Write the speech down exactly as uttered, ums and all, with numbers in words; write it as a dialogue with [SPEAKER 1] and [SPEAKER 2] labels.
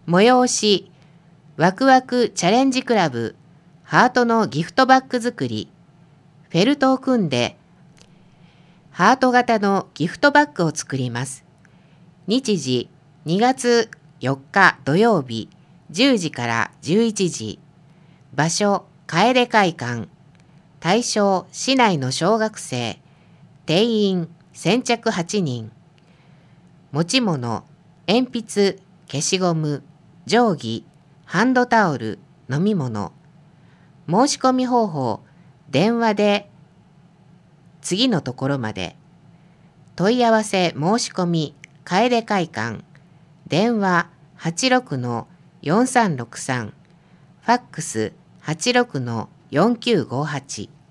[SPEAKER 1] 催し、ワクワクチャレンジクラブ、ハートのギフトバッグ作り、フェルトを組んで、ハート型のギフトバッグを作ります。日時、にがつよっか土曜日、じゅうじからじゅういちじ。場所、楓会館。対象、市内の小学生。定員、先着はちにん。持ち物、鉛筆、消しゴム、定規、ハンドタオル、飲み物。申し込み方法、電話で次のところまで。問い合わせ申し込み、楓会館。電話 はちろくのよんさんろくさん。ファックス はちろくのよんきゅうごはち。